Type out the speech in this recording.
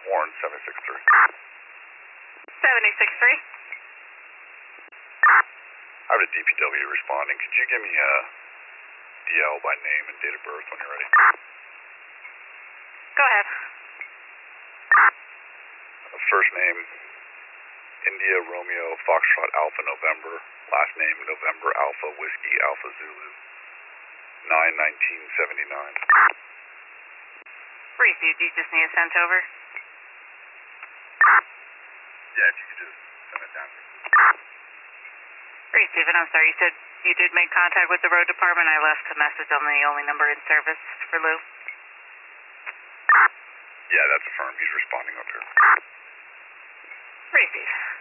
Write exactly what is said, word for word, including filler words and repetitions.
Warren seven six three. seven six three. I have a D P W responding. Could you give me a D L by name and date of birth when you're ready? Go ahead. First name, India Romeo Foxtrot Alpha November. Last name, November Alpha Whiskey Alpha Zulu. nine nineteen seventy-nine. Received. You just need it sent over? Yeah, if you could just send it down. Receive it. I'm sorry. You said you did make contact with the road department. I left a message on the only number in service for Lou. Yeah, that's affirmed. He's responding up here. Receive.